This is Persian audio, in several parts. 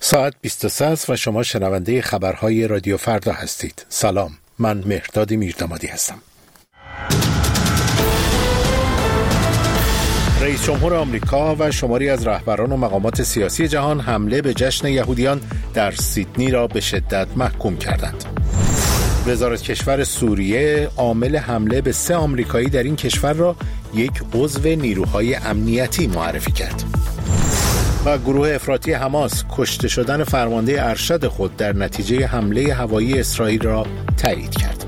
ساعت 23 است و شما شنونده خبرهای رادیو فردا هستید. سلام، من مهرداد میردامادی هستم. رئیس جمهور آمریکا و شماری از رهبران و مقامات سیاسی جهان حمله به جشن یهودیان در سیدنی را به شدت محکوم کردند. وزارت کشور سوریه عامل حمله به 3 آمریکایی در این کشور را یک عضو نیروهای امنیتی معرفی کرد. و گروه افراطی حماس کشته شدن فرمانده ارشد خود در نتیجه حمله هوایی اسرائیل را تایید کرد.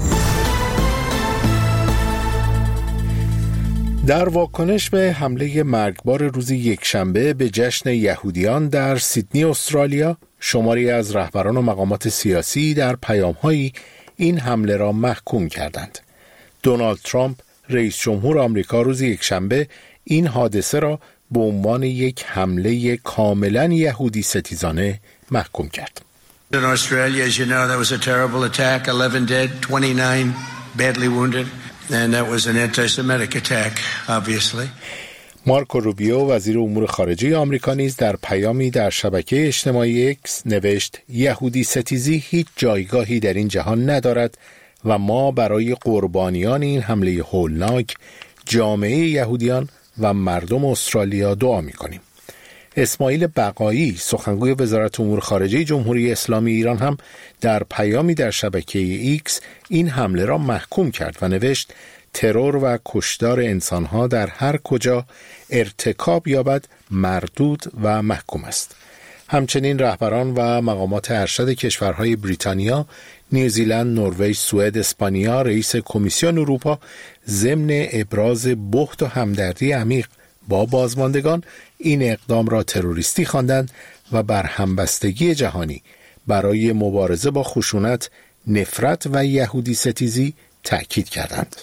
در واکنش به حمله مرگبار روز یکشنبه به جشن یهودیان در سیدنی استرالیا، شماری از رهبران و مقامات سیاسی در پیام‌هایی این حمله را محکوم کردند. دونالد ترامپ رئیس جمهور آمریکا روز یکشنبه این حادثه را به عنوان یک حمله کاملا یهودی ستیزانه محکوم کرد. In Australia, as you know, that was a terrible attack. 11 dead, 29 badly wounded, and that was an anti-Semitic attack, obviously. مارکو روبیو وزیر امور خارجه آمریکا نیز در پیامی در شبکه اجتماعی اکس نوشت: یهودی ستیزی هیچ جایگاهی در این جهان ندارد و ما برای قربانیان این حمله هولناک، جامعه یهودیان و مردم استرالیا دعا می‌کنیم. اسماعیل بقایی سخنگوی وزارت امور خارجه جمهوری اسلامی ایران هم در پیامی در شبکه ایکس این حمله را محکوم کرد و نوشت: ترور و کشتار انسانها در هر کجا ارتکاب یابد مردود و محکوم است. همچنین رهبران و مقامات ارشد کشورهای بریتانیا، نیوزیلند، نروژ، سوئد، اسپانیا، رئیس کمیسیون اروپا ضمن ابراز بهت و همدردی عمیق با بازماندگان این اقدام را تروریستی خواندند و بر همبستگی جهانی برای مبارزه با خشونت، نفرت و یهودی ستیزی تأکید کردند.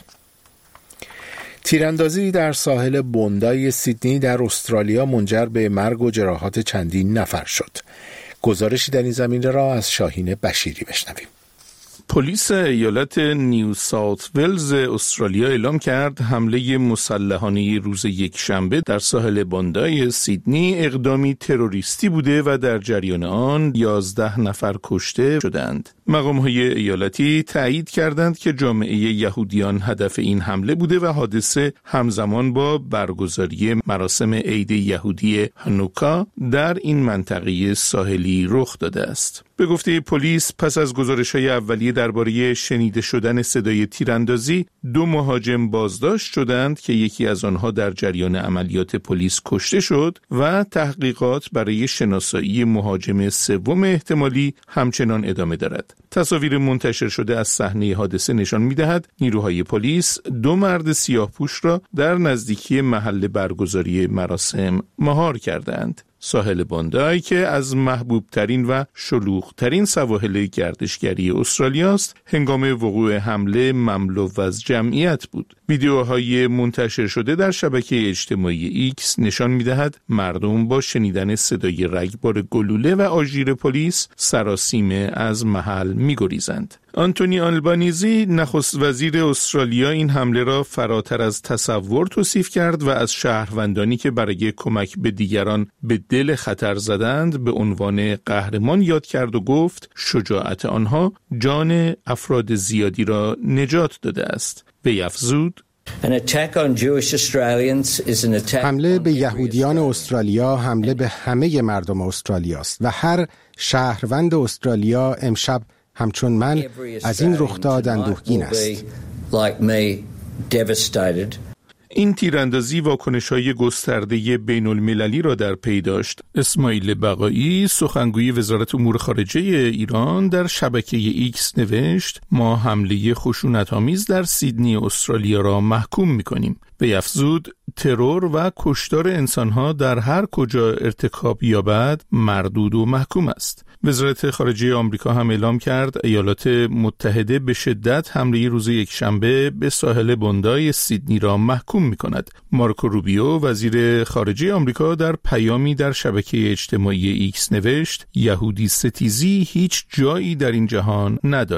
تیراندازی در ساحل بوندای سیدنی در استرالیا منجر به مرگ و جراحات چندین نفر شد. گزارشی در این زمینه را از شاهین بشیری بشنویم. پلیس ایالت نیو ساوت ولز استرالیا اعلام کرد حمله مسلحانه روز یکشنبه در ساحل بوندای سیدنی اقدامی تروریستی بوده و در جریان آن 11 نفر کشته شدند. مقام‌های ایالتی تایید کردند که جامعه یهودیان هدف این حمله بوده و حادثه همزمان با برگزاری مراسم عید یهودی هانوکا در این منطقه ساحلی رخ داده است. به گفته پلیس پس از گزارش‌های اولیه درباره شنیده شدن صدای تیراندازی، 2 مهاجم بازداشت شدند که یکی از آنها در جریان عملیات پلیس کشته شد و تحقیقات برای شناسایی مهاجم سوم احتمالی همچنان ادامه دارد. تصاویر منتشر شده از صحنه حادثه نشان می‌دهد نیروهای پلیس 2 مرد سیاه‌پوش را در نزدیکی محل برگزاری مراسم مهار کردند. ساحل بوندای که از محبوبترین و شلوغترین سواحل گردشگری استرالیا است، هنگام وقوع حمله مملو از جمعیت بود. ویدیوهای منتشر شده در شبکه اجتماعی ایکس نشان می‌دهد مردم با شنیدن صدای رگبار گلوله و آژیر پلیس سراسیمه از محل می‌گریزند. آنتونی آلبانیزی نخست وزیر استرالیا این حمله را فراتر از تصور توصیف کرد و از شهروندانی که برای کمک به دیگران به دل خطر زدند به عنوان قهرمان یاد کرد و گفت شجاعت آنها جان افراد زیادی را نجات داده است. وی افزود: حمله به یهودیان استرالیا حمله به همه مردم استرالیا است و هر شهروند استرالیا امشب همچون من از این رخداد اندوهگین است. این تیراندازی واکنش‌های گسترده بین‌المللی را در پی داشت. اسماعیل بقایی سخنگوی وزارت امور خارجه ایران در شبکه ایکس نوشت: ما حمله خشونت‌آمیز در سیدنی استرالیا را محکوم می‌کنیم. وی افزود: ترور و کشتار انسان‌ها در هر کجا ارتکاب یابد مردود و محکوم است. وزارت خارجه آمریکا هم اعلام کرد ایالات متحده به شدت حمله روز یکشنبه به ساحل بوندای سیدنی را محکوم می‌کند. مارکو روبیو وزیر خارجه آمریکا در پیامی در شبکه اجتماعی ایکس نوشت: یهودی ستیزی هیچ جایی در این جهان ندارد.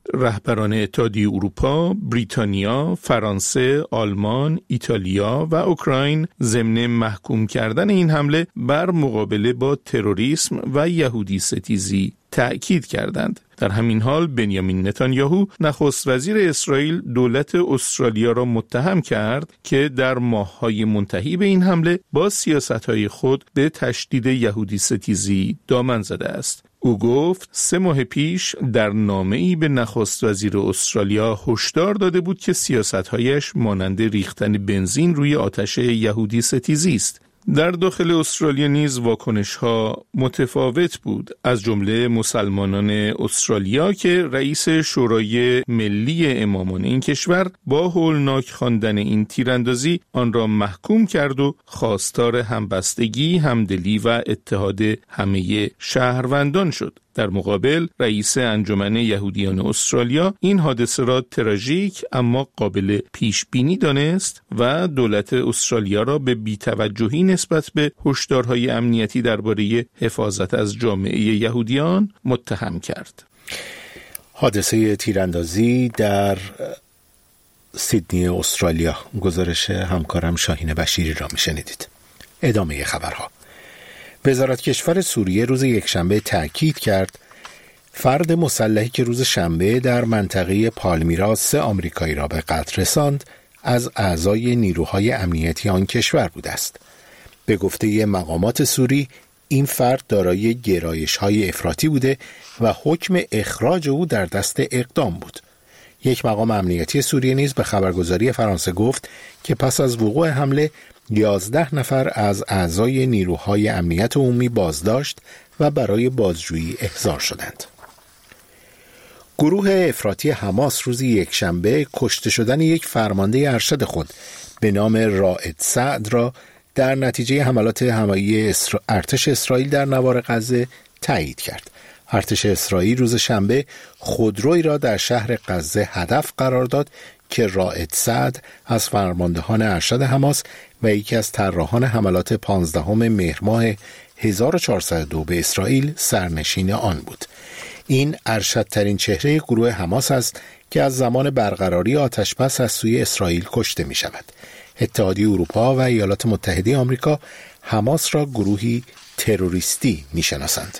رهبران اتحادیه اروپا، بریتانیا، فرانسه، آلمان، ایتالیا و اوکراین ضمن محکوم کردن این حمله بر مقابله با تروریسم و یهودی ستیزی تأکید کردند. در همین حال بنیامین نتانیاهو نخست وزیر اسرائیل دولت استرالیا را متهم کرد که در ماه‌های منتهی به این حمله با سیاست‌های خود به تشدید یهودی ستیزی دامن زده است. او گفت 3 ماه پیش در نامه‌ای به نخست وزیر استرالیا هشدار داده بود که سیاست‌هایش مانند ریختن بنزین روی آتش یهودی ستیزی است. در داخل استرالیا نیز واکنش‌ها متفاوت بود، از جمله مسلمانان استرالیا که رئیس شورای ملی امامان این کشور با هولناک خواندن این تیراندازی آن را محکوم کرد و خواستار همبستگی، همدلی و اتحاد همه شهروندان شد. در مقابل رئیس انجمن یهودیان استرالیا این حادثه را تراژیک اما قابل پیش بینی دانست و دولت استرالیا را به بی‌توجهی نسبت به هشدارهای امنیتی درباره حفاظت از جامعه یهودیان متهم کرد. حادثه تیراندازی در سیدنی استرالیا، گزارش همکارم شاهین بشیری را میشنیدید. ادامه خبرها. وزارت کشور سوریه روز یکشنبه تأکید کرد فرد مسلحی که روز شنبه در منطقه پالمیرا 3 آمریکایی را به قتل رساند از اعضای نیروهای امنیتی آن کشور بوده است. به گفته مقامات سوری این فرد دارای گرایش‌های افراطی بوده و حکم اخراج او در دست اقدام بود. یک مقام امنیتی سوریه نیز به خبرگزاری فرانسه گفت که پس از وقوع حمله 11 نفر از اعضای نیروهای امنیت عمومی بازداشت و برای بازجویی احضار شدند. گروه افراطی حماس روز یکشنبه کشته شدن یک فرمانده ارشد خود به نام رائد سعد را در نتیجه حملات هوایی ارتش اسرائیل در نوار غزه تایید کرد. ارتش اسرائیل روز شنبه خودرویی را در شهر غزه هدف قرار داد که رائد سعد از فرماندهان ارشد حماس و یکی از طراحان حملات 15 مهر ماه 1402 به اسرائیل سرنشین آن بود. این ارشدترین چهره گروه حماس است که از زمان برقراری آتشبس از سوی اسرائیل کشته می شود. اتحادیه اروپا و ایالات متحده آمریکا حماس را گروهی تروریستی می شناسند.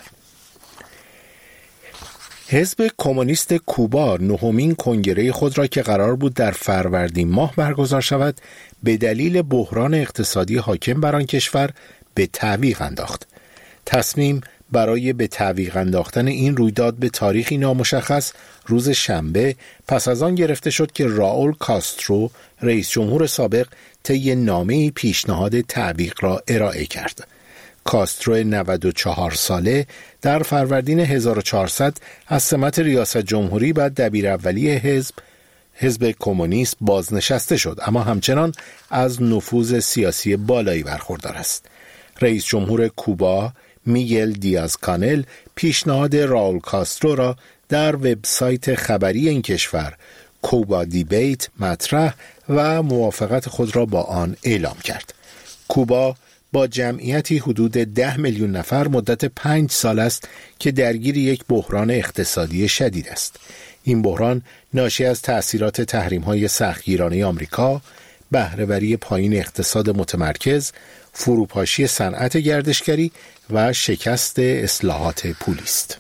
حزب کمونیست کوبا 9مین کنگره خود را که قرار بود در فروردین ماه برگزار شود به دلیل بحران اقتصادی حاکم بر آن کشور به تعویق انداخت. تصمیم برای به تعویق انداختن این رویداد به تاریخی نامشخص روز شنبه پس از آن گرفته شد که راول کاسترو رئیس جمهور سابق طی نامه‌ای پیشنهاد تعویق را ارائه کرد. کاسترو 94 ساله در فروردین 1400 از سمت ریاست جمهوری و دبیراولی حزب کمونیست بازنشسته شد، اما همچنان از نفوذ سیاسی بالایی برخوردار است. رئیس جمهور کوبا میگل دیاز کانل پیشنهاد راول کاسترو را در وبسایت خبری این کشور کوبا دیبیت مطرح و موافقت خود را با آن اعلام کرد. کوبا با جمعیتی حدود 10 میلیون نفر مدت 5 سال است که درگیر یک بحران اقتصادی شدید است. این بحران ناشی از تأثیرات تحریم‌های سختگیرانه آمریکا، بهره‌وری پایین اقتصاد متمرکز، فروپاشی صنعت گردشگری و شکست اصلاحات پولی است.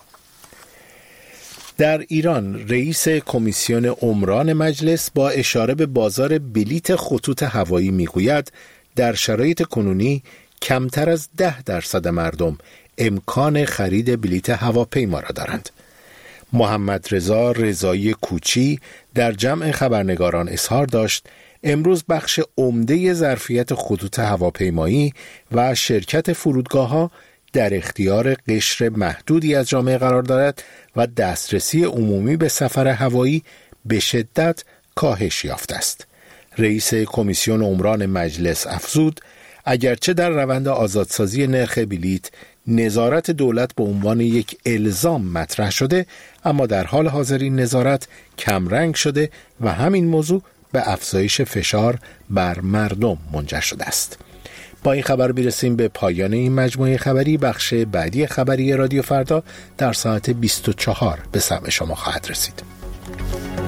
در ایران رئیس کمیسیون عمران مجلس با اشاره به بازار بلیت خطوط هوایی میگوید در شرایط کنونی کمتر از 10% مردم امکان خرید بلیت هواپیما را دارند. محمد رضا رضایی کوچی در جمع خبرنگاران اظهار داشت امروز بخش عمده ظرفیت خطوط هواپیمایی و شرکت فرودگاه‌ها در اختیار قشر محدودی از جامعه قرار دارد و دسترسی عمومی به سفر هوایی به شدت کاهش یافته است. رئیس کمیسیون عمران مجلس افزود اگرچه در روند آزادسازی نرخ بلیت نظارت دولت به عنوان یک الزام مطرح شده، اما در حال حاضر این نظارت کمرنگ شده و همین موضوع به افزایش فشار بر مردم منجر شده است. با این خبر میرسیم به پایان این مجموعه خبری. بخش بعدی خبری رادیو فردا در ساعت 24 به سمع شما خواهد رسید.